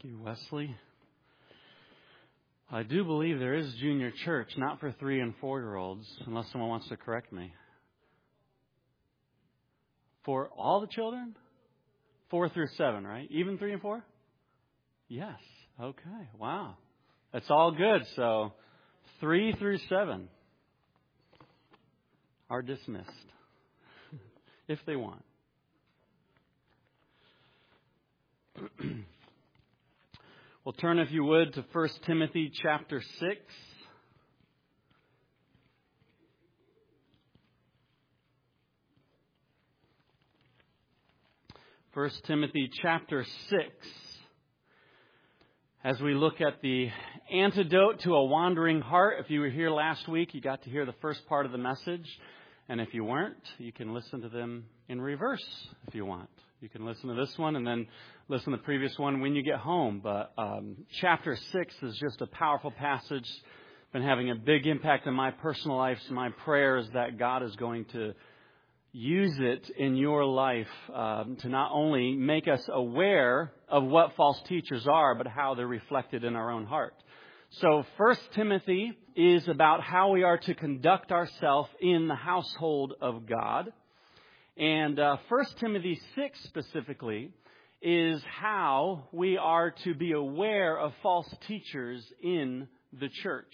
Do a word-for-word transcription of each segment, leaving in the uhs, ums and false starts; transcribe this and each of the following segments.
Thank you, Wesley. I do believe there is junior church, not for three and four-year-olds, unless someone wants to correct me. For all the children? Four through seven, right? Even three and four? Yes. Okay. Wow. That's all good. So three through seven are dismissed if they want. Well, turn, if you would, to First Timothy chapter six. First Timothy chapter six. As we look at the antidote to a wandering heart. If you were here last week, you got to hear the first part of the message. And if you weren't, you can listen to them in reverse if you want. You can listen to this one and then listen to the previous one when you get home. But um, chapter six is just a powerful passage. Been having a big impact on my personal life. So my prayer is that God is going to use it in your life um, to not only make us aware of what false teachers are, but how they're reflected in our own heart. So First Timothy is about how we are to conduct ourselves in the household of God. And uh, First Timothy six specifically is how we are to be aware of false teachers in the church.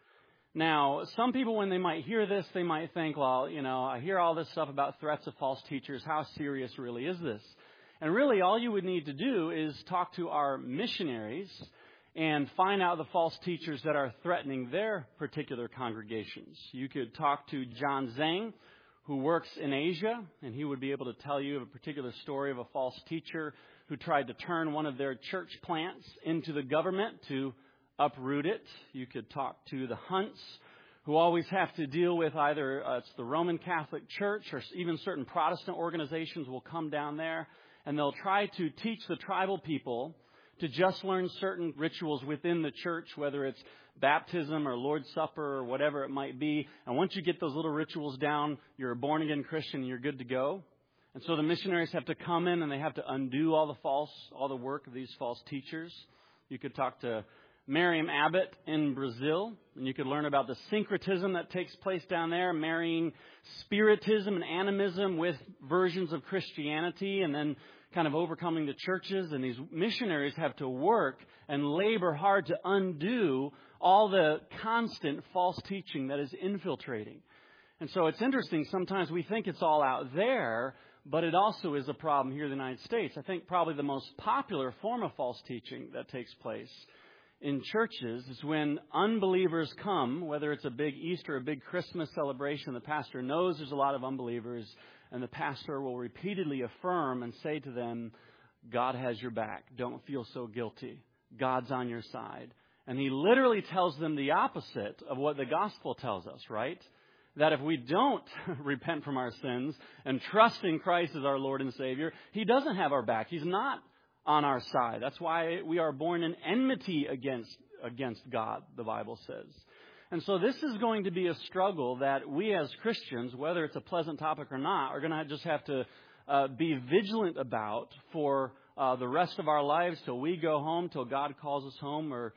Now, some people, when they might hear this, they might think, well, you know, I hear all this stuff about threats of false teachers. How serious really is this? And really, all you would need to do is talk to our missionaries and find out the false teachers that are threatening their particular congregations. You could talk to John Zhang, who works in Asia, and he would be able to tell you a particular story of a false teacher who tried to turn one of their church plants into the government to uproot it. You could talk to the Hunts, who always have to deal with either uh, it's the Roman Catholic Church or even certain Protestant organizations will come down there, and they'll try to teach the tribal people to just learn certain rituals within the church, whether it's baptism or Lord's Supper or whatever it might be. And once you get those little rituals down, you're a born-again Christian and you're good to go. And so the missionaries have to come in and they have to undo all the false, all the work of these false teachers. You could talk to Miriam Abbott in Brazil, and you could learn about the syncretism that takes place down there, marrying spiritism and animism with versions of Christianity, and then kind of overcoming the churches. And these missionaries have to work and labor hard to undo all the constant false teaching that is infiltrating. And so it's interesting. Sometimes we think it's all out there, but it also is a problem here in the United States. I think probably the most popular form of false teaching that takes place in churches is when unbelievers come, whether it's a big Easter or a big Christmas celebration. The pastor knows there's a lot of unbelievers, and the pastor will repeatedly affirm and say to them, God has your back. Don't feel so guilty. God's on your side. And he literally tells them the opposite of what the gospel tells us, right? That if we don't repent from our sins and trust in Christ as our Lord and Savior, he doesn't have our back. He's not on our side. That's why we are born in enmity against against God, the Bible says. And so this is going to be a struggle that we as Christians, whether it's a pleasant topic or not, are going to just have to uh, be vigilant about for uh, the rest of our lives till we go home, till God calls us home, or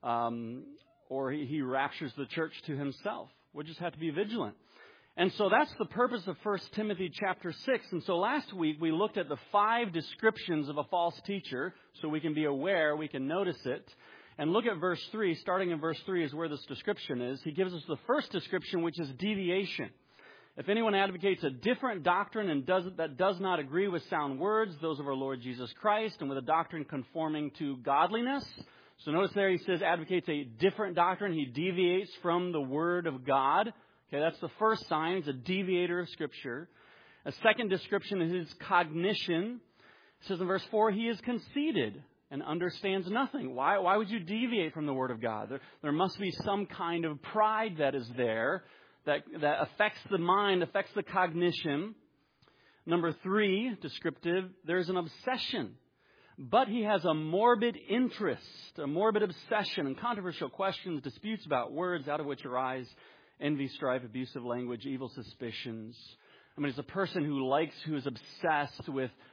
um, or he, he raptures the church to himself. We'll just have to be vigilant. And so that's the purpose of First Timothy chapter six. And so last week we looked at the five descriptions of a false teacher so we can be aware, we can notice it. And look at verse three. Starting in verse three is where this description is. He gives us the first description, which is deviation. If anyone advocates a different doctrine and does, that does not agree with sound words, those of our Lord Jesus Christ, and with a doctrine conforming to godliness. So notice there he says advocates a different doctrine. He deviates from the Word of God. Okay, that's the first sign. He's a deviator of Scripture. A second description is his cognition. It says in verse four, he is conceited and understands nothing. Why, why would you deviate from the Word of God? There, there must be some kind of pride that is there that, that affects the mind, affects the cognition. Number three, descriptive, there's an obsession. But he has a morbid interest, a morbid obsession in controversial questions, disputes about words out of which arise envy, strife, abusive language, evil suspicions. I mean, it's a person who likes, who is obsessed with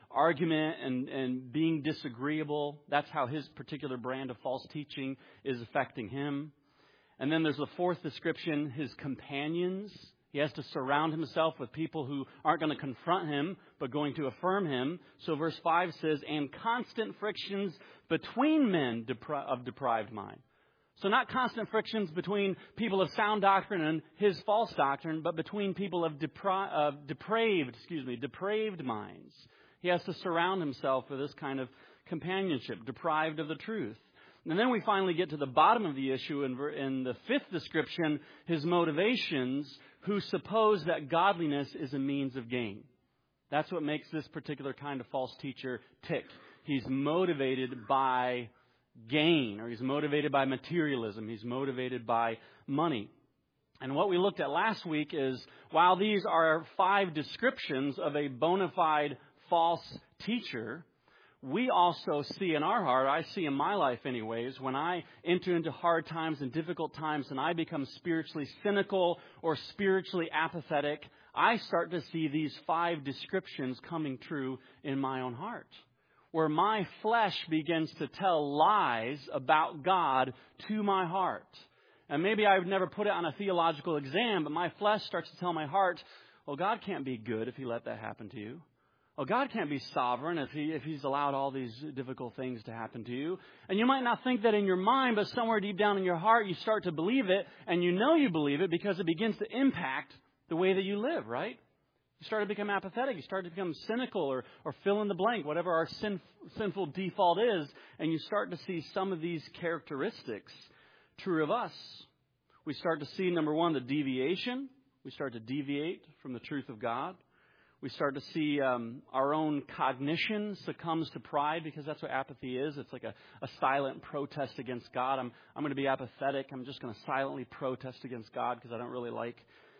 argument and, and being disagreeable. That's how his particular brand of false teaching is affecting him. And then there's the fourth description, his companions. He has to surround himself with people who aren't going to confront him, but going to affirm him. So verse five says, and constant frictions between men depri- of deprived mind. So not constant frictions between people of sound doctrine and his false doctrine, but between people of, depri- of depraved, excuse me, depraved minds. He has to surround himself with this kind of companionship, deprived of the truth. And then we finally get to the bottom of the issue in, in the fifth description, his motivations, who suppose that godliness is a means of gain. That's what makes this particular kind of false teacher tick. He's motivated by gain, or he's motivated by materialism. He's motivated by money. And what we looked at last week is, while these are five descriptions of a bona fide false teacher, we also see in our heart, I see in my life anyways, when I enter into hard times and difficult times and I become spiritually cynical or spiritually apathetic, I start to see these five descriptions coming true in my own heart, where my flesh begins to tell lies about God to my heart. And maybe I would never put it on a theological exam, but my flesh starts to tell my heart, well, God can't be good if he let that happen to you. Well, God can't be sovereign if he if he's allowed all these difficult things to happen to you. And you might not think that in your mind, but somewhere deep down in your heart, you start to believe it, and you know you believe it because it begins to impact the way that you live, right? You start to become apathetic. You start to become cynical or, or fill in the blank, whatever our sin, sinful default is, and you start to see some of these characteristics true of us. We start to see, number one, the deviation. We start to deviate from the truth of God. We start to see um, our own cognition succumbs to pride, because that's what apathy is. It's like a, a silent protest against God. I'm I'm going to be apathetic. I'm just going to silently protest against God because I don't really like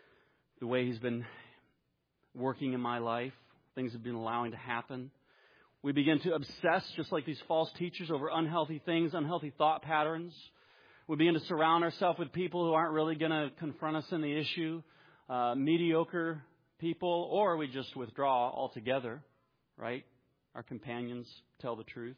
the way he's been working in my life. Things have been allowing to happen. We begin to obsess, just like these false teachers, over unhealthy things, unhealthy thought patterns. We begin to surround ourselves with people who aren't really going to confront us in the issue, uh, mediocre people, or we just withdraw altogether, right? Our companions tell the truth.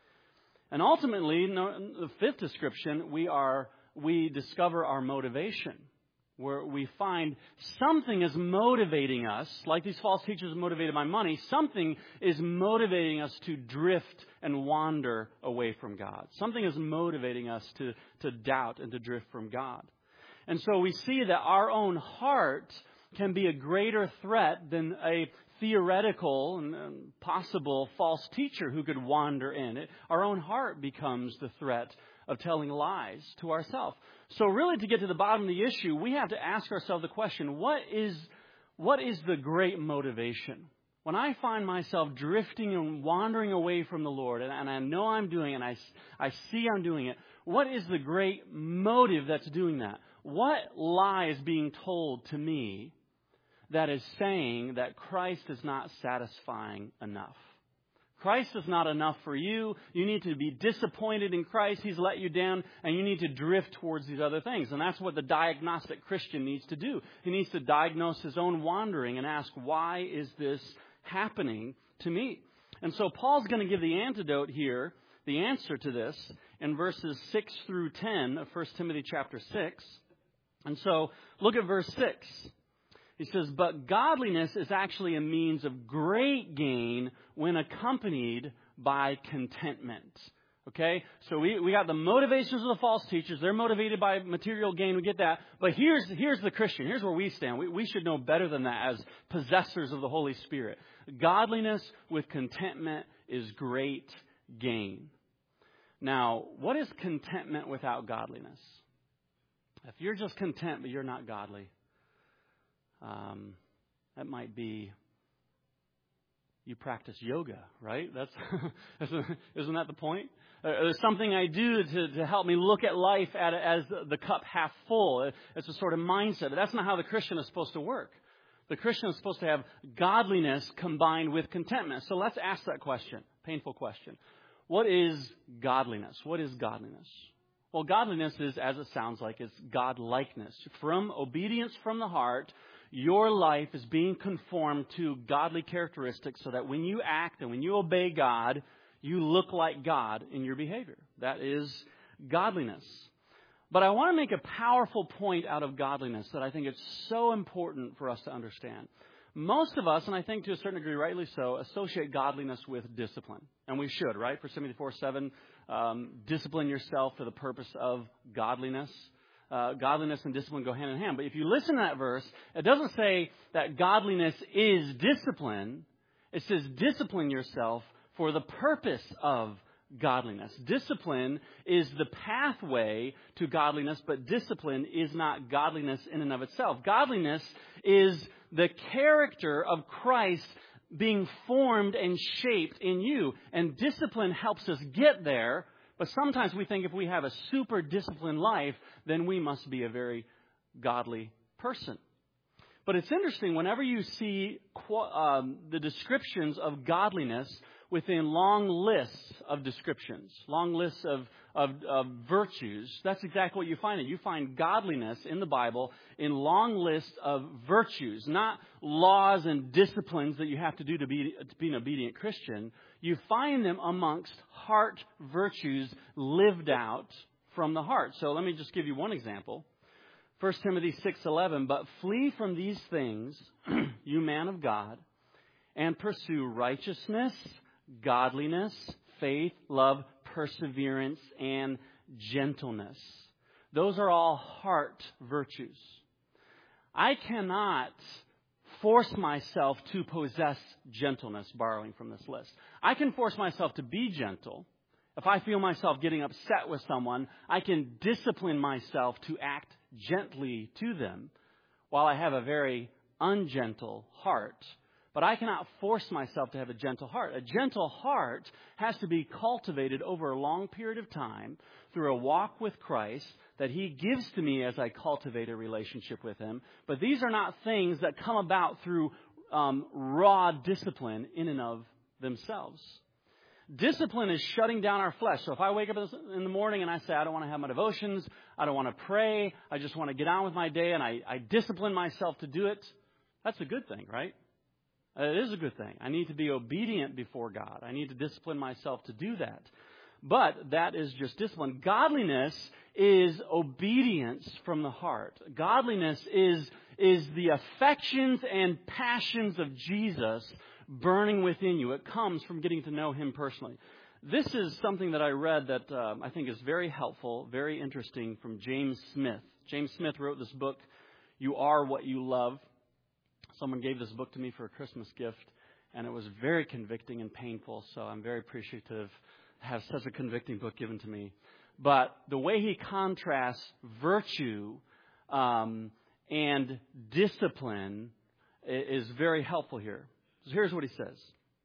And ultimately, the fifth description, we are we discover our motivation, where we find something is motivating us, like these false teachers are motivated by money, something is motivating us to drift and wander away from God. Something is motivating us to, to doubt and to drift from God. And so we see that our own heart can be a greater threat than a theoretical and possible false teacher who could wander in. It, our own heart becomes the threat of telling lies to ourselves. So really, to get to the bottom of the issue, we have to ask ourselves the question, what is, what is the great motivation? When I find myself drifting and wandering away from the Lord, and, and I know I'm doing it, and I, I see I'm doing it, what is the great motive that's doing that? What lie is being told to me that is saying that Christ is not satisfying enough? Christ is not enough for you. You need to be disappointed in Christ. He's let you down, and you need to drift towards these other things. And that's what the diagnostic Christian needs to do. He needs to diagnose his own wandering and ask, why is this happening to me? And so Paul's going to give the antidote here, the answer to this, in verses six through ten of First Timothy chapter six. And so look at verse six. He says, but godliness is actually a means of great gain when accompanied by contentment. Okay? So we, we got the motivations of the false teachers. They're motivated by material gain. We get that. But here's, here's the Christian. Here's where we stand. We, we should know better than that as possessors of the Holy Spirit. Godliness with contentment is great gain. Now, what is contentment without godliness? If you're just content but you're not godly, Um, that might be you practice yoga, right? That's isn't that the point? Uh, there's something I do to, to help me look at life at, as the cup half full. It's a sort of mindset. But that's not how the Christian is supposed to work. The Christian is supposed to have godliness combined with contentment. So let's ask that question, painful question. What is godliness? What is godliness? Well, godliness is, as it sounds like, is God-likeness. From obedience from the heart, your life is being conformed to godly characteristics so that when you act and when you obey God, you look like God in your behavior. That is godliness. But I want to make a powerful point out of godliness that I think it's so important for us to understand. Most of us, and I think to a certain degree rightly so, associate godliness with discipline. And we should, right? First Timothy four seven, um, discipline yourself for the purpose of godliness. Uh, godliness and discipline go hand in hand. But if you listen to that verse, it doesn't say that godliness is discipline. It says discipline yourself for the purpose of godliness. Discipline is the pathway to godliness, but discipline is not godliness in and of itself. Godliness is the character of Christ being formed and shaped in you. And discipline helps us get there. But sometimes we think if we have a super disciplined life, then we must be a very godly person. But it's interesting, whenever you see um, the descriptions of godliness within long lists of descriptions, long lists of, of, of virtues, that's exactly what you find. You find godliness in the Bible in long lists of virtues, not laws and disciplines that you have to do to be, to be an obedient Christian. You find them amongst heart virtues lived out from the heart. So let me just give you one example. First Timothy six eleven, but flee from these things, you man of God, and pursue righteousness, godliness, faith, love, perseverance, and gentleness. Those are all heart virtues. I cannot force myself to possess gentleness, borrowing from this list. I can force myself to be gentle. If I feel myself getting upset with someone, I can discipline myself to act gently to them while I have a very ungentle heart. But I cannot force myself to have a gentle heart. A gentle heart has to be cultivated over a long period of time through a walk with Christ that He gives to me as I cultivate a relationship with Him. But these are not things that come about through um, raw discipline in and of themselves. Discipline is shutting down our flesh. So if I wake up in the morning and I say, I don't want to have my devotions, I don't want to pray, I just want to get on with my day, and I, I discipline myself to do it, that's a good thing, right? It is a good thing. I need to be obedient before God. I need to discipline myself to do that. But that is just discipline. Godliness is obedience from the heart. Godliness is, is the affections and passions of Jesus burning within you. It comes from getting to know Him personally. This is something that I read that uh, I think is very helpful, very interesting, from James Smith. James Smith wrote this book, You Are What You Love. Someone gave this book to me for a Christmas gift, and it was very convicting and painful, so I'm very appreciative to have such a convicting book given to me. But the way he contrasts virtue um, and discipline is very helpful here. So here's what he says.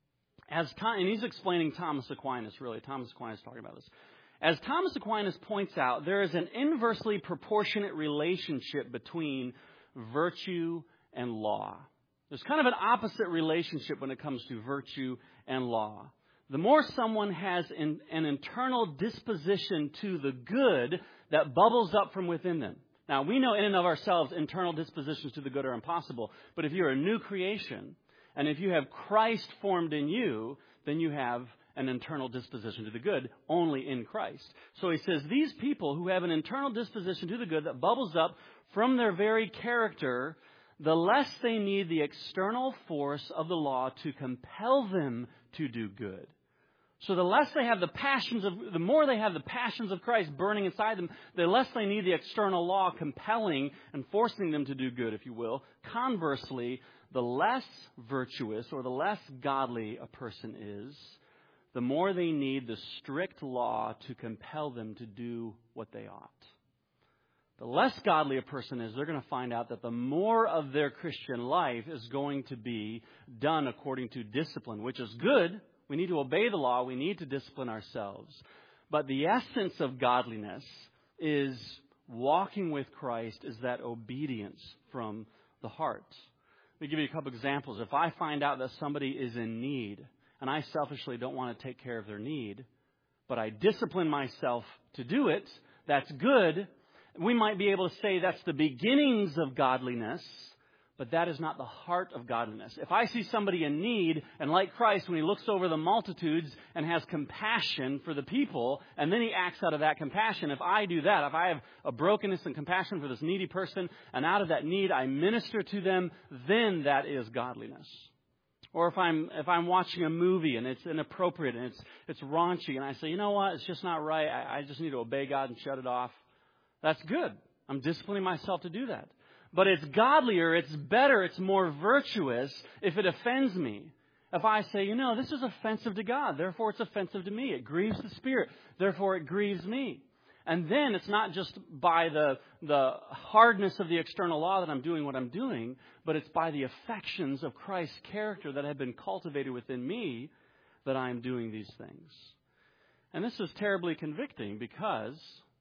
As Tom, and he's explaining Thomas Aquinas, really. Thomas Aquinas is talking about this. As Thomas Aquinas points out, there is an inversely proportionate relationship between virtue and law. There's kind of an opposite relationship when it comes to virtue and law. The more someone has an, an internal disposition to the good that bubbles up from within them. Now, we know in and of ourselves internal dispositions to the good are impossible. But if you're a new creation, and if you have Christ formed in you, then you have an internal disposition to the good only in Christ. So he says these people who have an internal disposition to the good that bubbles up from their very character, the less they need the external force of the law to compel them to do good. So the less they have the passions of, the more they have the passions of Christ burning inside them, the less they need the external law compelling and forcing them to do good, if you will. Conversely, the less virtuous or the less godly a person is, the more they need the strict law to compel them to do what they ought. The less godly a person is, they're going to find out that the more of their Christian life is going to be done according to discipline, which is good. We need to obey the law. We need to discipline ourselves. But the essence of godliness is walking with Christ, is that obedience from the heart. Let me give you a couple examples. If I find out that somebody is in need, and I selfishly don't want to take care of their need, but I discipline myself to do it, that's good. We might be able to say that's the beginnings of godliness, But that is not the heart of godliness. If I see somebody in need, and like Christ, when he looks over the multitudes and has compassion for the people, and then he acts out of that compassion, if I do that, if I have a brokenness and compassion for this needy person, and out of that need I minister to them, then that is godliness. Or if I'm if I'm watching a movie and it's inappropriate and it's it's raunchy, and I say, you know what, it's just not right, I, I just need to obey God and shut it off, that's good. I'm disciplining myself to do that. But it's godlier, it's better, it's more virtuous if it offends me. If I say, you know, this is offensive to God, therefore it's offensive to me. It grieves the Spirit, therefore it grieves me. And then it's not just by the the hardness of the external law that I'm doing what I'm doing, but it's by the affections of Christ's character that have been cultivated within me that I'm doing these things. And this is terribly convicting because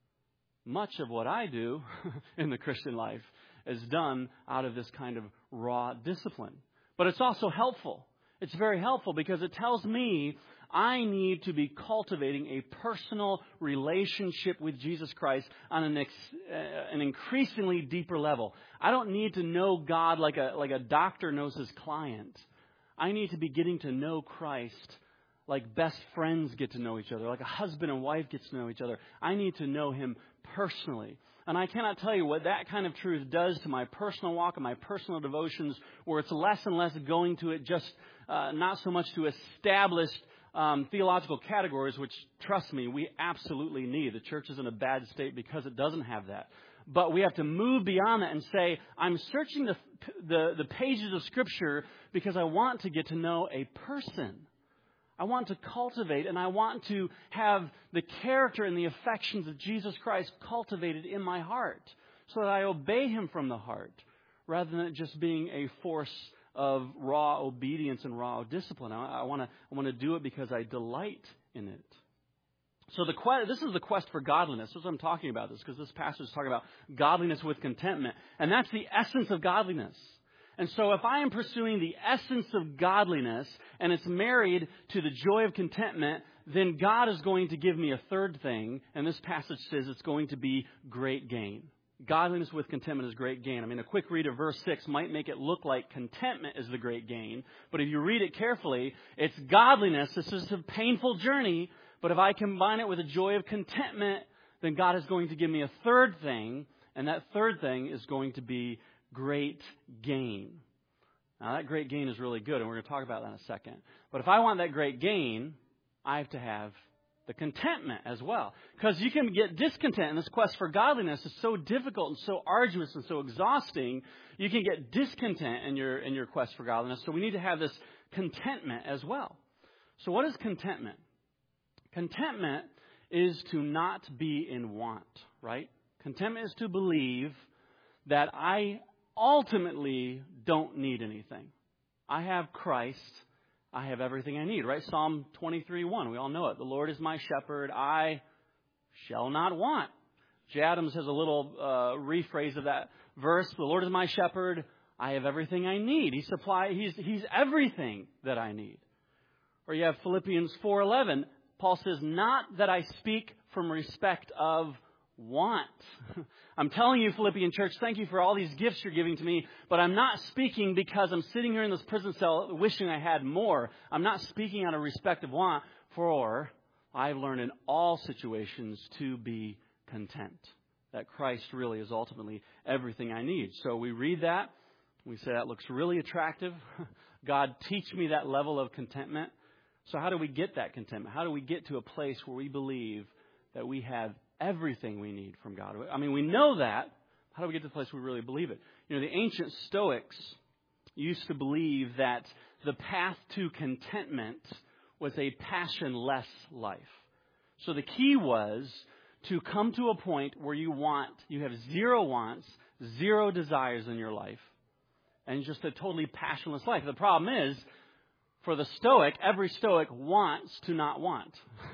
much of what I do in the Christian life is done out of this kind of raw discipline. But it's also helpful. It's very helpful because it tells me I need to be cultivating a personal relationship with Jesus Christ on an, ex, uh, an increasingly deeper level. I don't need to know God like a, like a doctor knows his client. I need to be getting to know Christ like best friends get to know each other, like a husband and wife get to know each other. I need to know him personally. And I cannot tell you what that kind of truth does to my personal walk and my personal devotions, where it's less and less going to it just uh, not so much to establish um, theological categories, which, trust me, we absolutely need. The church is in a bad state because it doesn't have that. But we have to move beyond that and say, I'm searching the, the, the pages of Scripture because I want to get to know a person. I want to cultivate and I want to have the character and the affections of Jesus Christ cultivated in my heart so that I obey him from the heart rather than it just being a force of raw obedience and raw discipline. I, I want to I want to do it because I delight in it. So the this is the quest for godliness. That's what I'm talking about this because this passage is talking about godliness with contentment. And that's the essence of godliness. And so if I am pursuing the essence of godliness and it's married to the joy of contentment, then God is going to give me a third thing. And this passage says it's going to be great gain. Godliness with contentment is great gain. I mean, a quick read of verse six might make it look like contentment is the great gain. But if you read it carefully, it's godliness. This is a painful journey. But if I combine it with a joy of contentment, then God is going to give me a third thing. And that third thing is going to be great gain. Now, that great gain is really good, and we're going to talk about that in a second. But if I want that great gain, I have to have the contentment as well. Because you can get discontent, and this quest for godliness is so difficult and so arduous and so exhausting, you can get discontent in your, in your quest for godliness. So we need to have this contentment as well. So what is contentment? Contentment is to not be in want, right? Contentment is to believe that I ultimately don't need anything. I have Christ. I have everything I need, right? Psalm twenty-three one, we all know it. The Lord is my shepherd. I shall not want. Jay Adams has a little uh, rephrase of that verse. The Lord is my shepherd. I have everything I need. He supply. He's, he's everything that I need. Or you have Philippians four eleven. Paul says, not that I speak from respect of want. I'm telling you, Philippian church, thank you for all these gifts you're giving to me, but I'm not speaking because I'm sitting here in this prison cell wishing I had more. I'm not speaking out of respect of want, for I've learned in all situations to be content. That Christ really is ultimately everything I need. So we read that. We say that looks really attractive. God, teach me that level of contentment. So how do we get that contentment? How do we get to a place where we believe that we have everything we need from God? I mean, we know that. How do we get to the place where we really believe it? You know, the ancient Stoics used to believe that the path to contentment was a passionless life. So the key was to come to a point where you want, you have zero wants, zero desires in your life, and just a totally passionless life. The problem is, for the Stoic, every Stoic wants to not want,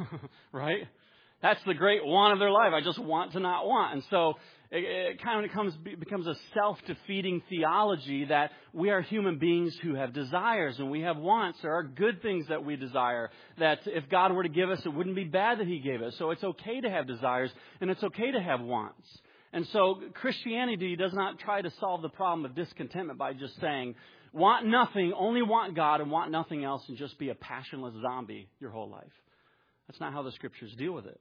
right? That's the great want of their life. I just want to not want. And so it, it kind of becomes, becomes a self-defeating theology that we are human beings who have desires and we have wants. There are good things that we desire, that if God were to give us, it wouldn't be bad that he gave us. So it's okay to have desires and it's okay to have wants. And so Christianity does not try to solve the problem of discontentment by just saying, want nothing, only want God and want nothing else and just be a passionless zombie your whole life. That's not how the Scriptures deal with it.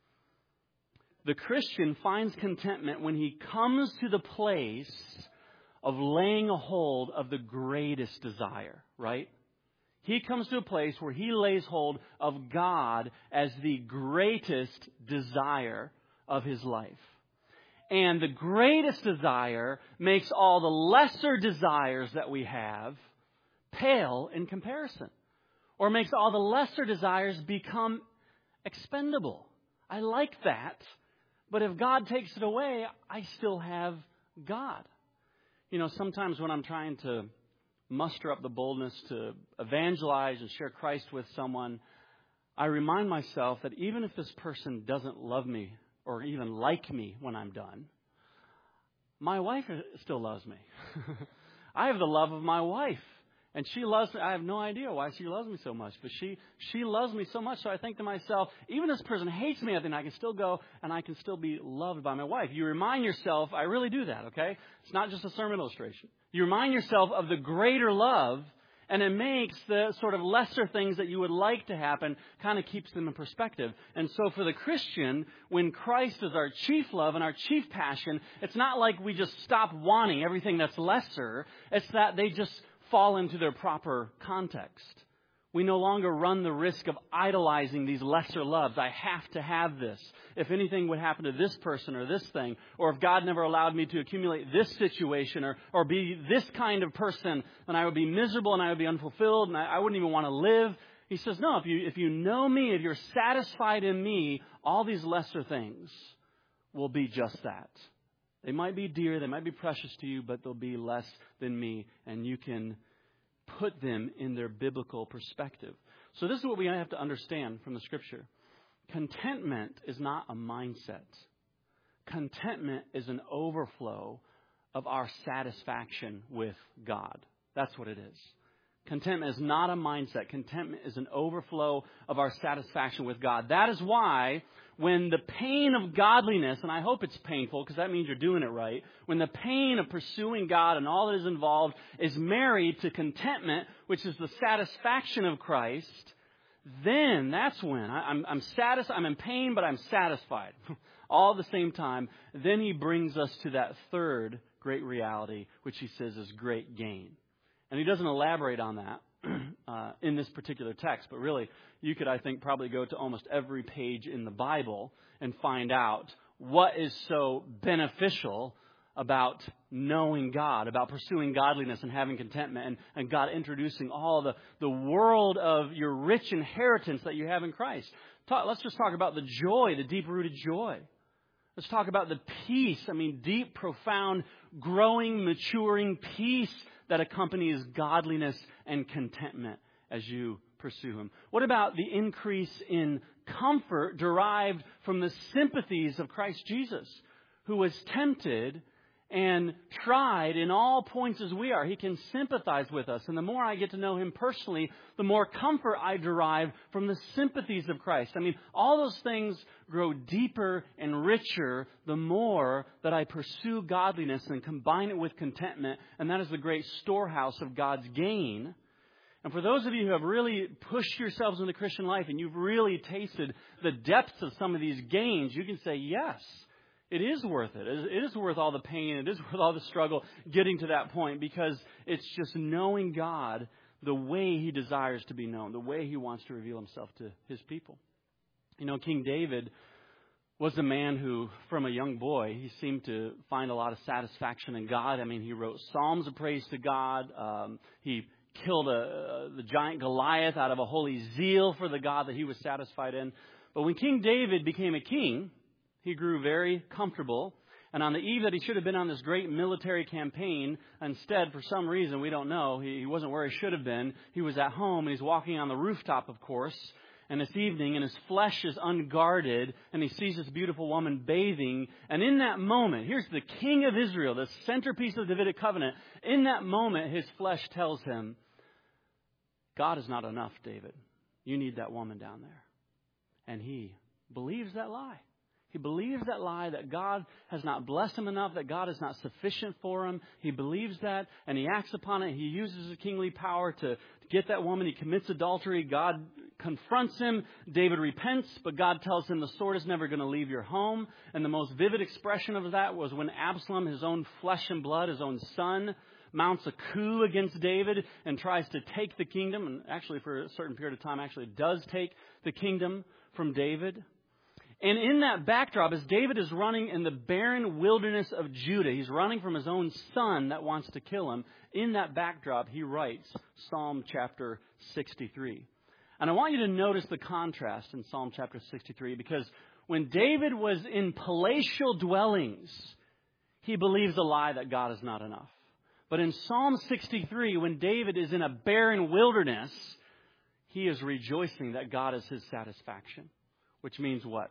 The Christian finds contentment when he comes to the place of laying a hold of the greatest desire, right? He comes to a place where he lays hold of God as the greatest desire of his life. And the greatest desire makes all the lesser desires that we have pale in comparison. Or makes all the lesser desires become expendable. I like that, but if God takes it away, I still have God. You know, sometimes when I'm trying to muster up the boldness to evangelize and share Christ with someone, I remind myself that even if this person doesn't love me or even like me when I'm done, my wife still loves me. I have the love of my wife. And she loves me. I have no idea why she loves me so much. But she she loves me so much. So I think to myself, even if this person hates me, I think I can still go and I can still be loved by my wife. You remind yourself, I really do that, okay? It's not just a sermon illustration. You remind yourself of the greater love, and it makes the sort of lesser things that you would like to happen, kind of keeps them in perspective. And so for the Christian, when Christ is our chief love and our chief passion, it's not like we just stop wanting everything that's lesser. It's that they just fall into their proper context. We no longer run the risk of idolizing these lesser loves. I have to have this. If anything would happen to this person or this thing, or if God never allowed me to accumulate this situation or, or be this kind of person, then I would be miserable and I would be unfulfilled and I, I wouldn't even want to live. He says, no, if you, if you know me, if you're satisfied in me, all these lesser things will be just that. They might be dear, they might be precious to you, but they'll be less than me, and you can put them in their biblical perspective. So this is what we have to understand from the Scripture. Contentment is not a mindset. Contentment is an overflow of our satisfaction with God. That's what it is. Contentment is not a mindset. Contentment is an overflow of our satisfaction with God. That is why when the pain of godliness, and I hope it's painful because that means you're doing it right, when the pain of pursuing God and all that is involved is married to contentment, which is the satisfaction of Christ, then that's when I, I'm, I'm satisfied. I'm in pain, but I'm satisfied all at the same time. Then he brings us to that third great reality, which he says is great gain. And he doesn't elaborate on that uh, in this particular text. But really, you could, I think, probably go to almost every page in the Bible and find out what is so beneficial about knowing God, about pursuing godliness and having contentment, and, and God introducing all the, the world of your rich inheritance that you have in Christ. Talk, let's just talk about the joy, the deep-rooted joy. Let's talk about the peace. I mean, deep, profound, growing, maturing peace that accompanies godliness and contentment as you pursue Him. What about the increase in comfort derived from the sympathies of Christ Jesus, who was tempted and tried in all points as we are? He can sympathize with us. And the more I get to know Him personally, the more comfort I derive from the sympathies of Christ. I mean, all those things grow deeper and richer the more that I pursue godliness and combine it with contentment. And that is the great storehouse of God's gain. And for those of you who have really pushed yourselves in the Christian life and you've really tasted the depths of some of these gains, you can say, yes, it is worth it. It is worth all the pain. It is worth all the struggle getting to that point, because it's just knowing God the way He desires to be known, the way He wants to reveal Himself to His people. You know, King David was a man who, from a young boy, he seemed to find a lot of satisfaction in God. I mean, he wrote psalms of praise to God. Um, he killed a, uh, the giant Goliath out of a holy zeal for the God that he was satisfied in. But when King David became a king, he grew very comfortable. And on the eve that he should have been on this great military campaign, instead, for some reason, we don't know, he, he wasn't where he should have been. He was at home, and he's walking on the rooftop, of course. And this evening, and his flesh is unguarded, and he sees this beautiful woman bathing. And in that moment, here's the king of Israel, the centerpiece of the Davidic covenant. In that moment, his flesh tells him, God is not enough, David. You need that woman down there. And he believes that lie. He believes that lie, that God has not blessed him enough, that God is not sufficient for him. He believes that, and he acts upon it. He uses his kingly power to, to get that woman. He commits adultery. God confronts him. David repents, but God tells him the sword is never going to leave your home. And the most vivid expression of that was when Absalom, his own flesh and blood, his own son, mounts a coup against David and tries to take the kingdom. And actually, for a certain period of time, actually does take the kingdom from David. And in that backdrop, as David is running in the barren wilderness of Judah, he's running from his own son that wants to kill him. In that backdrop, he writes Psalm chapter sixty-three. And I want you to notice the contrast in Psalm chapter sixty-three, because when David was in palatial dwellings, he believes the lie that God is not enough. But in Psalm sixty-three, when David is in a barren wilderness, he is rejoicing that God is his satisfaction. Which means what?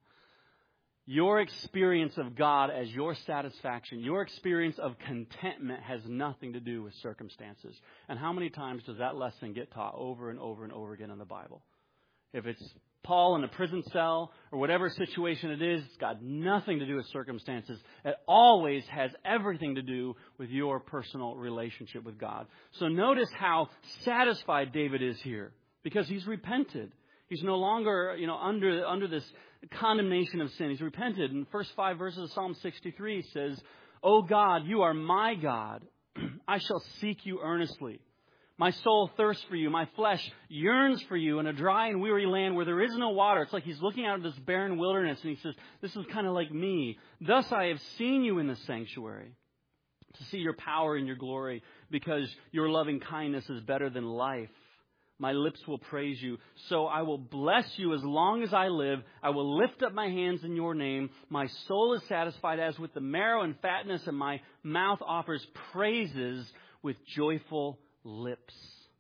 Your experience of God as your satisfaction, your experience of contentment has nothing to do with circumstances. And how many times does that lesson get taught over and over and over again in the Bible? If it's Paul in a prison cell or whatever situation it is, it's got nothing to do with circumstances. It always has everything to do with your personal relationship with God. So notice how satisfied David is here, because he's repented. He's no longer, you know, under under this condemnation of sin. He's repented. In the first five verses of Psalm sixty-three says, "O God, you are my God. I shall seek you earnestly. My soul thirsts for you. My flesh yearns for you in a dry and weary land where there is no water." It's like he's looking out at this barren wilderness and he says, this is kind of like me. "Thus I have seen you in the sanctuary, to see your power and your glory, because your loving kindness is better than life. My lips will praise you. So I will bless you as long as I live. I will lift up my hands in your name. My soul is satisfied as with the marrow and fatness, and my mouth offers praises with joyful lips."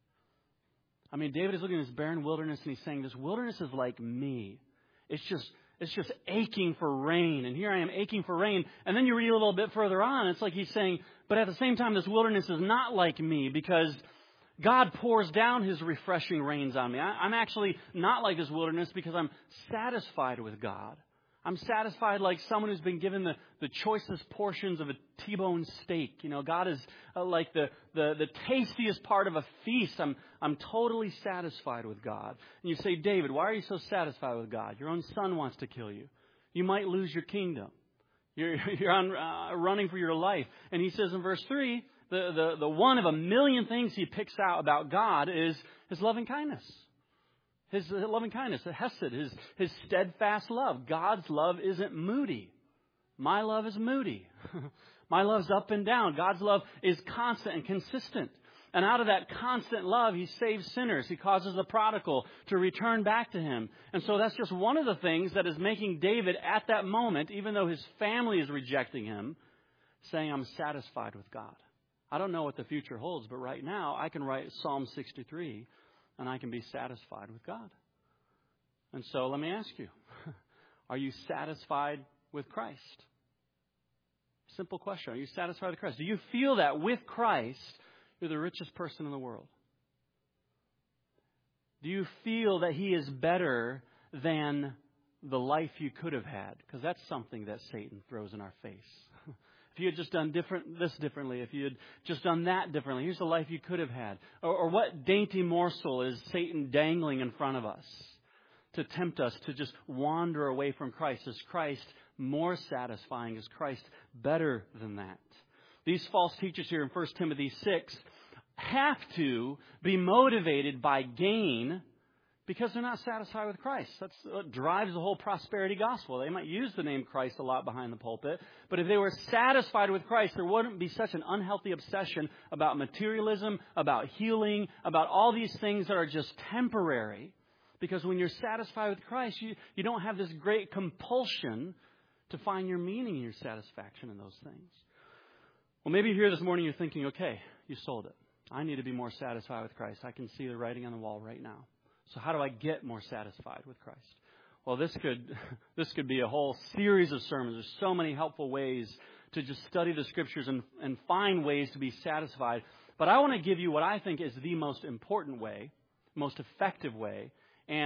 I mean, David is looking at this barren wilderness and he's saying, this wilderness is like me. It's just, it's just aching for rain. And here I am aching for rain. And then you read a little bit further on. It's like he's saying, but at the same time, this wilderness is not like me, because God pours down his refreshing rains on me. I, I'm actually not like this wilderness because I'm satisfied with God. I'm satisfied like someone who's been given the, the choicest portions of a T-bone steak. You know, God is uh, like the, the, the tastiest part of a feast. I'm, I'm totally satisfied with God. And you say, David, why are you so satisfied with God? Your own son wants to kill you. You might lose your kingdom. You're, you're on, uh, running for your life. And he says in verse three, The, the, the one of a million things he picks out about God is his loving kindness. His loving kindness, the hesed, his, his steadfast love. God's love isn't moody. My love is moody. My love's up and down. God's love is constant and consistent. And out of that constant love, he saves sinners. He causes the prodigal to return back to him. And so that's just one of the things that is making David at that moment, even though his family is rejecting him, saying, I'm satisfied with God. I don't know what the future holds, but right now I can write Psalm sixty-three and I can be satisfied with God. And so let me ask you, are you satisfied with Christ? Simple question. Are you satisfied with Christ? Do you feel that with Christ, you're the richest person in the world? Do you feel that he is better than the life you could have had? Because that's something that Satan throws in our face. If you had just done different this differently, if you had just done that differently, here's the life you could have had. Or, or what dainty morsel is Satan dangling in front of us to tempt us to just wander away from Christ? Is Christ more satisfying? Is Christ better than that? These false teachers here in First Timothy six have to be motivated by gain because they're not satisfied with Christ. That's what drives the whole prosperity gospel. They might use the name Christ a lot behind the pulpit, but if they were satisfied with Christ, there wouldn't be such an unhealthy obsession about materialism, about healing, about all these things that are just temporary. Because when you're satisfied with Christ, you, you don't have this great compulsion to find your meaning and your satisfaction in those things. Well, maybe here this morning you're thinking, okay, you sold it. I need to be more satisfied with Christ. I can see the writing on the wall right now. So how do I get more satisfied with Christ? Well, this could this could be a whole series of sermons. There's so many helpful ways to just study the Scriptures and, and find ways to be satisfied. But I want to give you what I think is the most important way, most effective way, and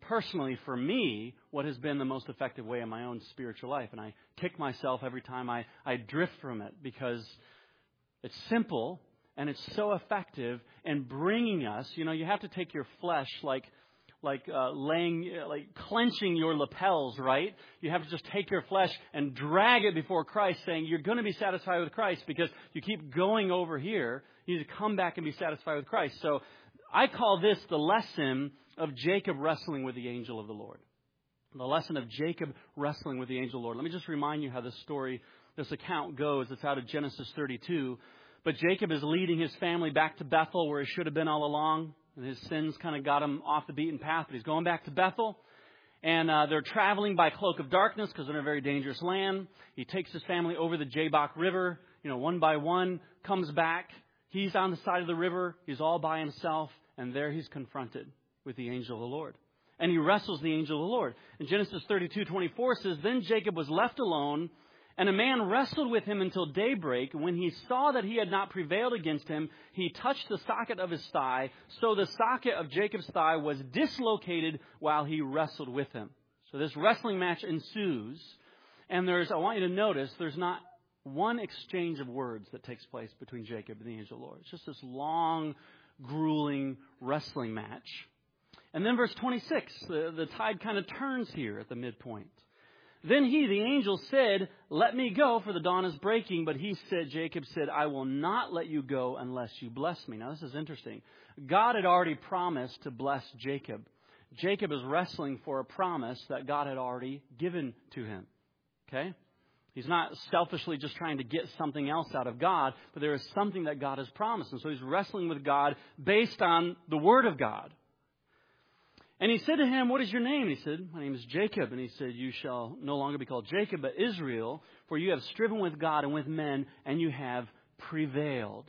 personally, for me, what has been the most effective way in my own spiritual life. And I kick myself every time I, I drift from it because it's simple and it's so effective in bringing us. You know, you have to take your flesh like like uh, laying, like clenching your lapels, right? You have to just take your flesh and drag it before Christ, saying you're going to be satisfied with Christ because you keep going over here. You need to come back and be satisfied with Christ. So I call this the lesson of Jacob wrestling with the angel of the Lord. The lesson of Jacob wrestling with the angel of the Lord. Let me just remind you how this story, this account goes. It's out of Genesis thirty-two. But Jacob is leading his family back to Bethel, where he should have been all along. And his sins kind of got him off the beaten path. But he's going back to Bethel. And uh, they're traveling by cloak of darkness because they're in a very dangerous land. He takes his family over the Jabbok River, you know, one by one, comes back. He's on the side of the river. He's all by himself. And there he's confronted with the angel of the Lord. And he wrestles the angel of the Lord. And Genesis thirty-two twenty-four says, Then Jacob was left alone, and a man wrestled with him until daybreak. When he saw that he had not prevailed against him, he touched the socket of his thigh. So the socket of Jacob's thigh was dislocated while he wrestled with him. So this wrestling match ensues. And there's, I want you to notice, there's not one exchange of words that takes place between Jacob and the angel of the Lord. It's just this long, grueling wrestling match. And then verse twenty-six, the, the tide kind of turns here at the midpoint. Then he, the angel, said, Let me go, for the dawn is breaking. But he said, Jacob said, I will not let you go unless you bless me. Now, this is interesting. God had already promised to bless Jacob. Jacob is wrestling for a promise that God had already given to him. Okay? He's not selfishly just trying to get something else out of God, but there is something that God has promised. And so he's wrestling with God based on the Word of God. And he said to him, What is your name? And he said, My name is Jacob. And he said, You shall no longer be called Jacob, but Israel, for you have striven with God and with men, and you have prevailed.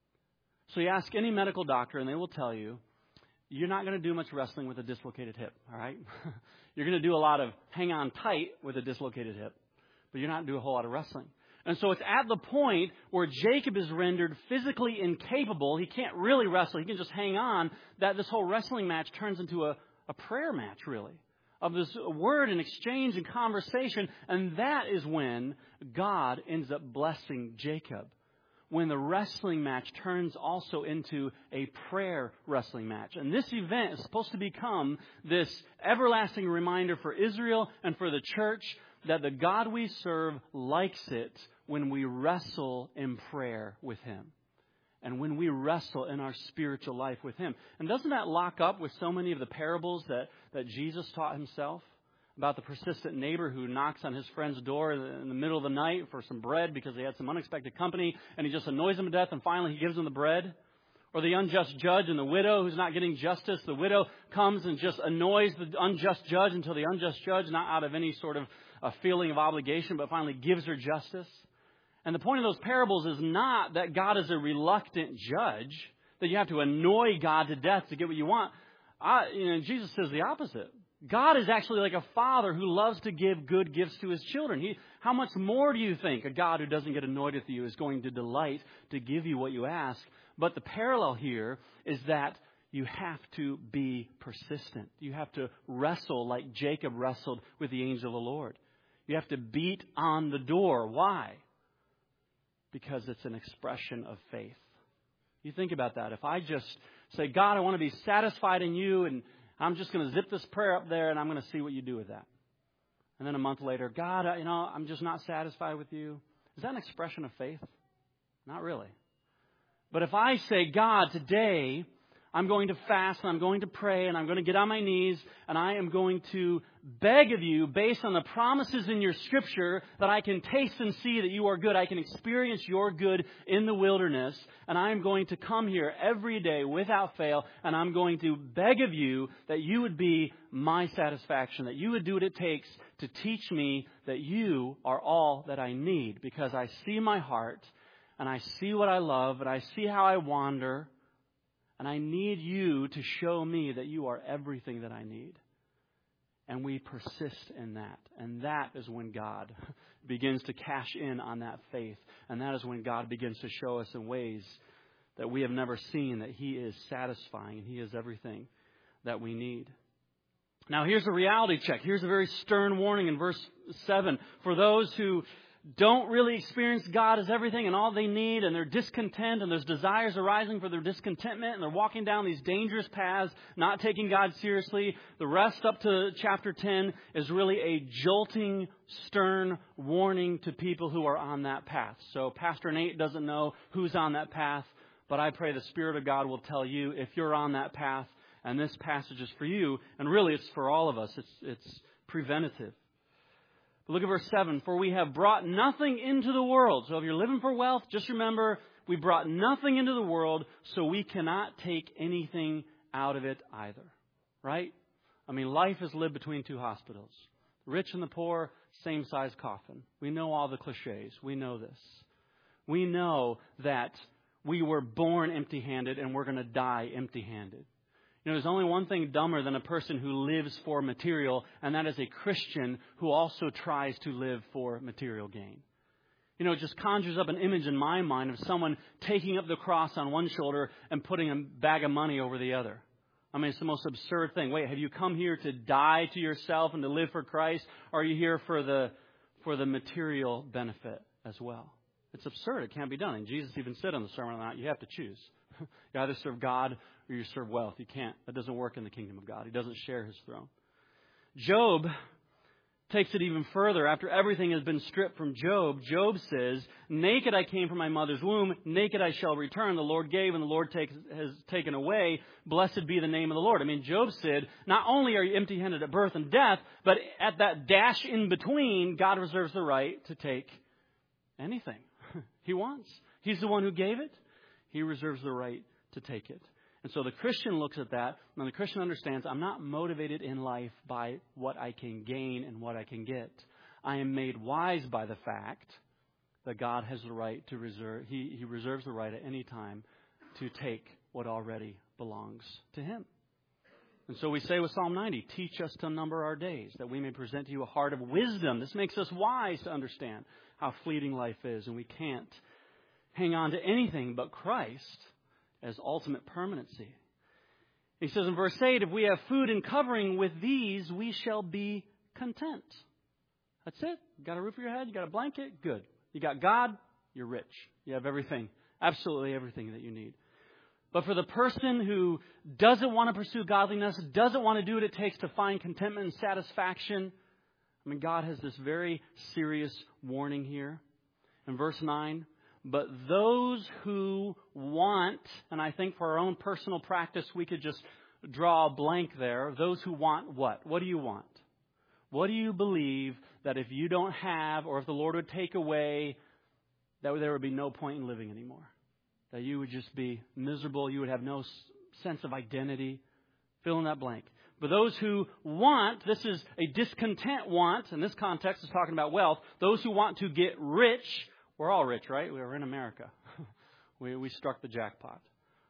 So you ask any medical doctor, and they will tell you, you're not going to do much wrestling with a dislocated hip, all right? You're going to do a lot of hang on tight with a dislocated hip, but you're not going to do a whole lot of wrestling. And so it's at the point where Jacob is rendered physically incapable. He can't really wrestle. He can just hang on, that this whole wrestling match turns into a A prayer match, really, of this word and exchange and conversation. And that is when God ends up blessing Jacob. When the wrestling match turns also into a prayer wrestling match. And this event is supposed to become this everlasting reminder for Israel and for the church that the God we serve likes it when we wrestle in prayer with Him. And when we wrestle in our spiritual life with Him. And doesn't that lock up with so many of the parables that, that Jesus taught Himself? About the persistent neighbor who knocks on his friend's door in the middle of the night for some bread because they had some unexpected company. And he just annoys them to death and finally he gives them the bread. Or the unjust judge and the widow who's not getting justice. The widow comes and just annoys the unjust judge until the unjust judge, not out of any sort of a feeling of obligation, but finally gives her justice. And the point of those parables is not that God is a reluctant judge, that you have to annoy God to death to get what you want. I, you know, Jesus says the opposite. God is actually like a father who loves to give good gifts to his children. He, how much more do you think a God who doesn't get annoyed with you is going to delight to give you what you ask? But the parallel here is that you have to be persistent. You have to wrestle like Jacob wrestled with the angel of the Lord. You have to beat on the door. Why? Because it's an expression of faith. You think about that. If I just say, God, I want to be satisfied in you, and I'm just going to zip this prayer up there, and I'm going to see what you do with that. And then a month later, God, you know, I'm just not satisfied with you. Is that an expression of faith? Not really. But if I say, God, today I'm going to fast and I'm going to pray and I'm going to get on my knees and I am going to beg of you based on the promises in your scripture that I can taste and see that you are good. I can experience your good in the wilderness, and I am going to come here every day without fail, and I'm going to beg of you that you would be my satisfaction, that you would do what it takes to teach me that you are all that I need, because I see my heart and I see what I love and I see how I wander. And I need you to show me that you are everything that I need. And we persist in that. And that is when God begins to cash in on that faith. And that is when God begins to show us in ways that we have never seen that He is satisfying. He is everything that we need. Now here's a reality check. Here's a very stern warning in verse seven. For those who don't really experience God as everything and all they need, and they're discontent, and there's desires arising for their discontentment, and they're walking down these dangerous paths, not taking God seriously. The rest up to chapter ten is really a jolting, stern warning to people who are on that path. So Pastor Nate doesn't know who's on that path, but I pray the Spirit of God will tell you if you're on that path, and this passage is for you, and really it's for all of us. It's, it's preventative. Look at verse seven. For we have brought nothing into the world. So if you're living for wealth, just remember, we brought nothing into the world, so we cannot take anything out of it either. Right? I mean, life is lived between two hospitals. The rich and the poor, same size coffin. We know all the cliches. We know this. We know that we were born empty-handed and we're going to die empty-handed. You know, there's only one thing dumber than a person who lives for material, and that is a Christian who also tries to live for material gain. You know, it just conjures up an image in my mind of someone taking up the cross on one shoulder and putting a bag of money over the other. I mean, it's the most absurd thing. Wait, have you come here to die to yourself and to live for Christ? Or are you here for the for the material benefit as well? It's absurd. It can't be done. And Jesus even said on the Sermon on the Mount, you have to choose. You either serve God or you serve wealth. You can't. That doesn't work in the kingdom of God. He doesn't share his throne. Job takes it even further. After everything has been stripped from Job, Job says, naked I came from my mother's womb, naked I shall return. The Lord gave and the Lord takes, has taken away. Blessed be the name of the Lord. I mean, Job said, not only are you empty-handed at birth and death, but at that dash in between, God reserves the right to take anything he wants. He's the one who gave it. He reserves the right to take it. And so the Christian looks at that, and the Christian understands, I'm not motivated in life by what I can gain and what I can get. I am made wise by the fact that God has the right to reserve, he, he reserves the right at any time to take what already belongs to him. And so we say with Psalm ninety, teach us to number our days, that we may present to you a heart of wisdom. This makes us wise to understand how fleeting life is, and we can't hang on to anything but Christ as ultimate permanency. He says in verse eight, if we have food and covering, with these we shall be content. That's it. You got a roof over your head, you got a blanket, good. You got God, you're rich. You have everything, absolutely everything that you need. But for the person who doesn't want to pursue godliness, doesn't want to do what it takes to find contentment and satisfaction, I mean, God has this very serious warning here. In verse nine, but those who want, and I think for our own personal practice, we could just draw a blank there. Those who want what? What do you want? What do you believe that if you don't have, or if the Lord would take away, that there would be no point in living anymore? That you would just be miserable. You would have no sense of identity. Fill in that blank. But those who want, this is a discontent want. In this context, it's talking about wealth. Those who want to get rich. We're all rich, right? We're in America. we we struck the jackpot.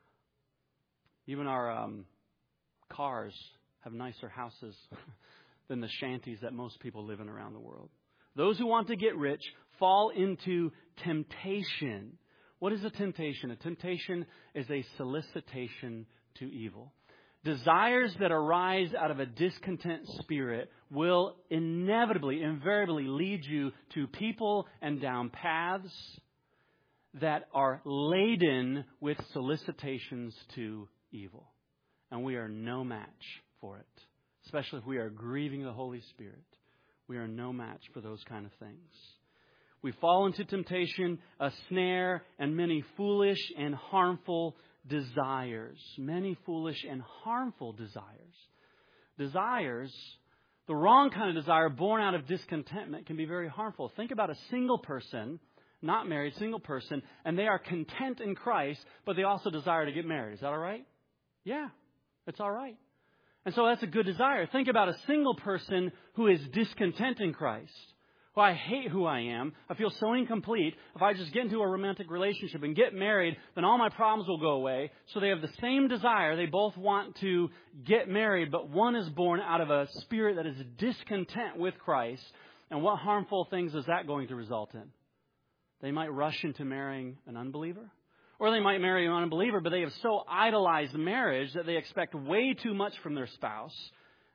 Even our um, cars have nicer houses than the shanties that most people live in around the world. Those who want to get rich fall into temptation. What is a temptation? A temptation is a solicitation to evil. Desires that arise out of a discontent spirit will inevitably, invariably lead you to people and down paths that are laden with solicitations to evil. And we are no match for it, especially if we are grieving the Holy Spirit. We are no match for those kind of things. We fall into temptation, a snare, and many foolish and harmful desires. Many foolish and harmful desires. Desires, the wrong kind of desire born out of discontentment can be very harmful. Think about a single person, not married, single person, and they are content in Christ, but they also desire to get married. Is that all right? Yeah, it's all right. And so that's a good desire. Think about a single person who is discontent in Christ. Well, I hate who I am. I feel so incomplete. If I just get into a romantic relationship and get married, then all my problems will go away. So they have the same desire. They both want to get married, but one is born out of a spirit that is discontent with Christ. And what harmful things is that going to result in? They might rush into marrying an unbeliever. Or they might marry an unbeliever, but they have so idolized marriage that they expect way too much from their spouse.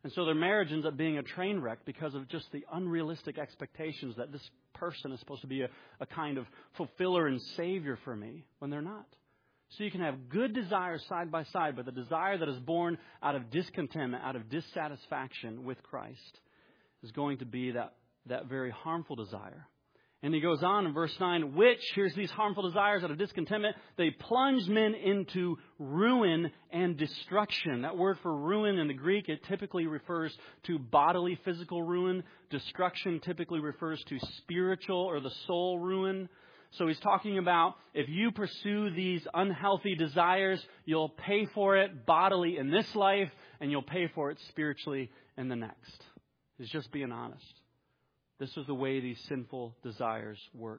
And so their marriage ends up being a train wreck because of just the unrealistic expectations that this person is supposed to be a, a kind of fulfiller and savior for me when they're not. So you can have good desires side by side, but the desire that is born out of discontentment, out of dissatisfaction with Christ is going to be that, that very harmful desire. And he goes on in verse nine, which, here's these harmful desires out of discontentment, they plunge men into ruin and destruction. That word for ruin in the Greek, it typically refers to bodily, physical ruin. Destruction typically refers to spiritual or the soul ruin. So he's talking about if you pursue these unhealthy desires, you'll pay for it bodily in this life, and you'll pay for it spiritually in the next. He's just being honest. This is the way these sinful desires work.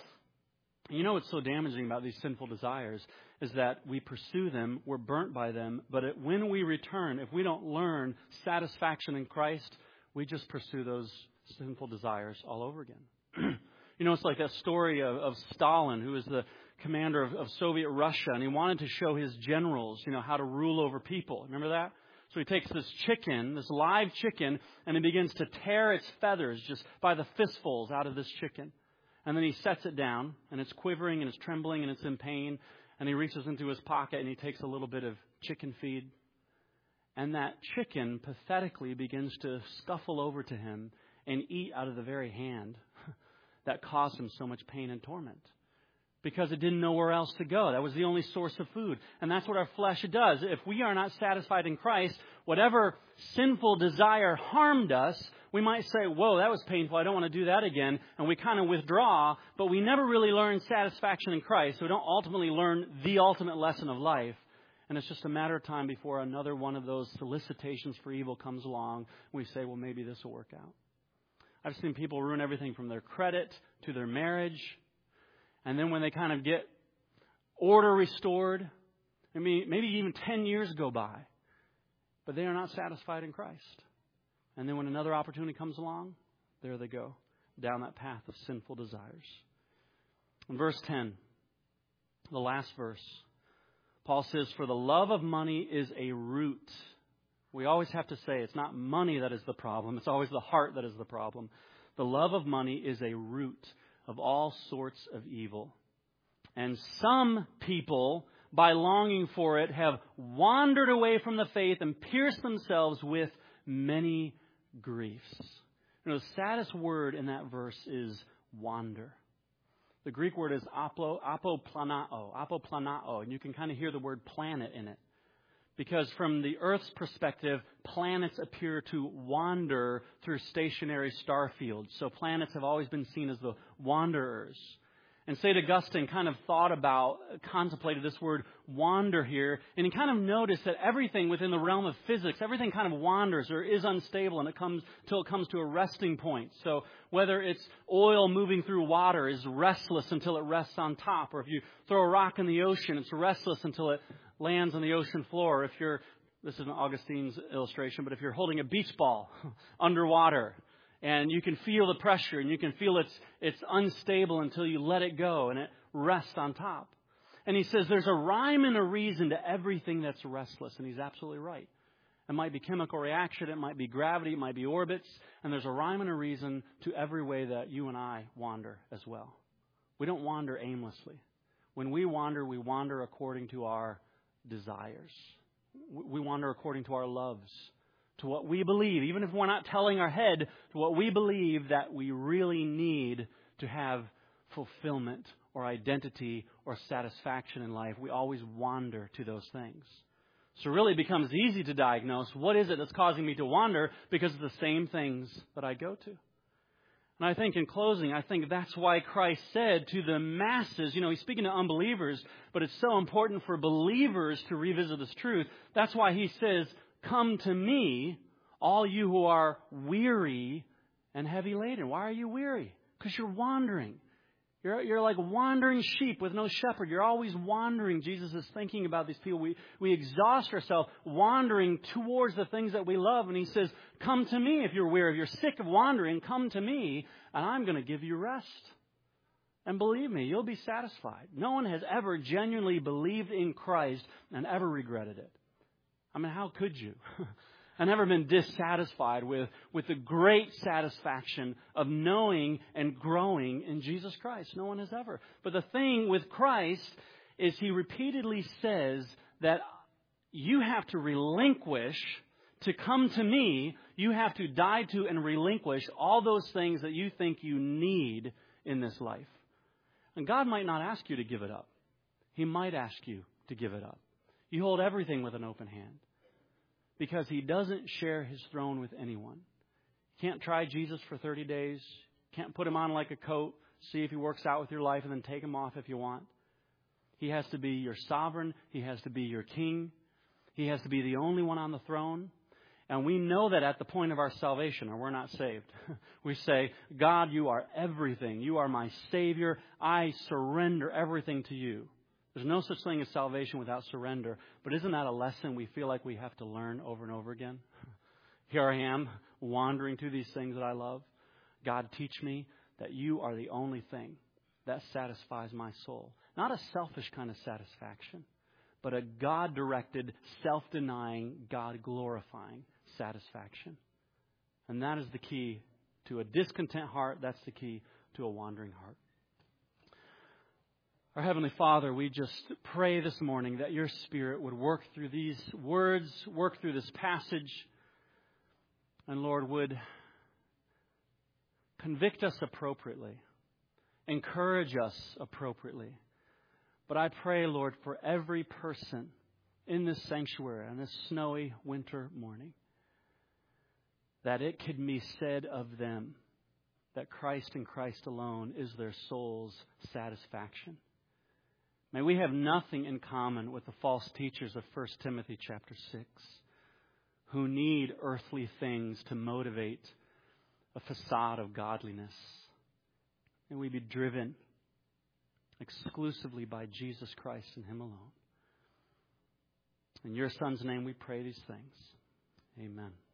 You know what's so damaging about these sinful desires is that we pursue them, we're burnt by them, but it, when we return, if we don't learn satisfaction in Christ, we just pursue those sinful desires all over again. You know, it's like that story of, of Stalin, who was the commander of, of Soviet Russia, and he wanted to show his generals, you know, how to rule over people. Remember that? So he takes this chicken, this live chicken, and he begins to tear its feathers just by the fistfuls out of this chicken. And then he sets it down, and it's quivering, and it's trembling, and it's in pain. And he reaches into his pocket, and he takes a little bit of chicken feed. And that chicken pathetically begins to scuffle over to him and eat out of the very hand that caused him so much pain and torment. Because it didn't know where else to go. That was the only source of food. And that's what our flesh does. If we are not satisfied in Christ, whatever sinful desire harmed us, we might say, whoa, that was painful. I don't want to do that again. And we kind of withdraw, but we never really learn satisfaction in Christ. So we don't ultimately learn the ultimate lesson of life. And it's just a matter of time before another one of those solicitations for evil comes along. We say, well, maybe this will work out. I've seen people ruin everything from their credit to their marriage. And then when they kind of get order restored, I mean, maybe even ten years go by, but they are not satisfied in Christ. And then when another opportunity comes along, there they go, down that path of sinful desires. In verse ten, the last verse, Paul says, for the love of money is a root. We always have to say it's not money that is the problem. It's always the heart that is the problem. The love of money is a root of all sorts of evil. And some people, by longing for it, have wandered away from the faith and pierced themselves with many griefs. You know, the saddest word in that verse is wander. The Greek word is apo, apoplanao, apoplanao, and you can kind of hear the word planet in it. Because from the Earth's perspective, planets appear to wander through stationary star fields. So planets have always been seen as the wanderers. And Saint Augustine kind of thought about, contemplated this word wander here. And he kind of noticed that everything within the realm of physics, everything kind of wanders or is unstable and it comes until it comes to a resting point. So whether it's oil moving through water is restless until it rests on top. Or if you throw a rock in the ocean, it's restless until it lands on the ocean floor. If you're, this isn't Augustine's illustration, but if you're holding a beach ball underwater and you can feel the pressure and you can feel it's, it's unstable until you let it go and it rests on top. And he says there's a rhyme and a reason to everything that's restless. And he's absolutely right. It might be chemical reaction. It might be gravity. It might be orbits. And there's a rhyme and a reason to every way that you and I wander as well. We don't wander aimlessly. When we wander, we wander according to our desires. We wander according to our loves, to what we believe, even if we're not telling our head, to what we believe that we really need to have fulfillment or identity or satisfaction in life. We always wander to those things. So really it becomes easy to diagnose what is it that's causing me to wander because of the same things that I go to. And I think in closing, I think that's why Christ said to the masses, you know, he's speaking to unbelievers, but it's so important for believers to revisit this truth. That's why he says, come to me, all you who are weary and heavy laden. Why are you weary? Because you're wandering. You're, you're like wandering sheep with no shepherd. You're always wandering. Jesus is thinking about these people. We, we exhaust ourselves wandering towards the things that we love. And he says, come to me if you're weary. If you're sick of wandering, come to me and I'm going to give you rest. And believe me, you'll be satisfied. No one has ever genuinely believed in Christ and ever regretted it. I mean, how could you? I've never been dissatisfied with, with the great satisfaction of knowing and growing in Jesus Christ. No one has ever. But the thing with Christ is He repeatedly says that you have to relinquish to come to me. You have to die to and relinquish all those things that you think you need in this life. And God might not ask you to give it up. He might ask you to give it up. You hold everything with an open hand. Because He doesn't share His throne with anyone. You can't try Jesus for thirty days. Can't put Him on like a coat, see if He works out with your life, and then take Him off if you want. He has to be your sovereign. He has to be your king. He has to be the only one on the throne. And we know that at the point of our salvation, or we're not saved. We say, God, you are everything. You are my Savior. I surrender everything to you. There's no such thing as salvation without surrender. But isn't that a lesson we feel like we have to learn over and over again? Here I am, wandering through these things that I love. God, teach me that you are the only thing that satisfies my soul. Not a selfish kind of satisfaction, but a God-directed, self-denying, God-glorifying satisfaction. And that is the key to a discontent heart. That's the key to a wandering heart. Our Heavenly Father, we just pray this morning that your Spirit would work through these words, work through this passage, and Lord, would convict us appropriately, encourage us appropriately. But I pray, Lord, for every person in this sanctuary on this snowy winter morning, that it could be said of them that Christ and Christ alone is their soul's satisfaction. May we have nothing in common with the false teachers of First Timothy chapter six, who need earthly things to motivate a facade of godliness. May we be driven exclusively by Jesus Christ and Him alone. In your Son's name we pray these things. Amen.